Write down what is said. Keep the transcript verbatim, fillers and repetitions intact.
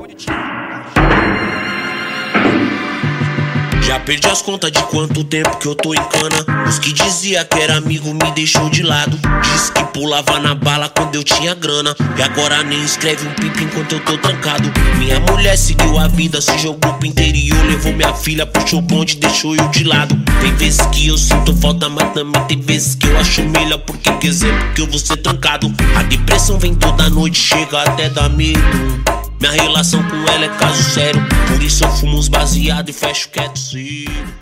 Já perdi as contas de quanto tempo que eu tô em cana. Os que dizia que era amigo me deixou de lado. Disse que pulava na bala quando eu tinha grana. E agora nem escreve um pipi enquanto eu tô trancado. Minha mulher seguiu a vida, se jogou pro interior. Levou minha filha, puxou o bonde, deixou eu de lado. Tem vezes que eu sinto falta, mas também tem vezes que eu acho melhor. Porque quer dizer, porque eu vou ser trancado. A depressão vem toda noite, chega até dar medo. Minha relação com ela é caso sério, por isso eu fumo uns baseado e fecho quieto, sim.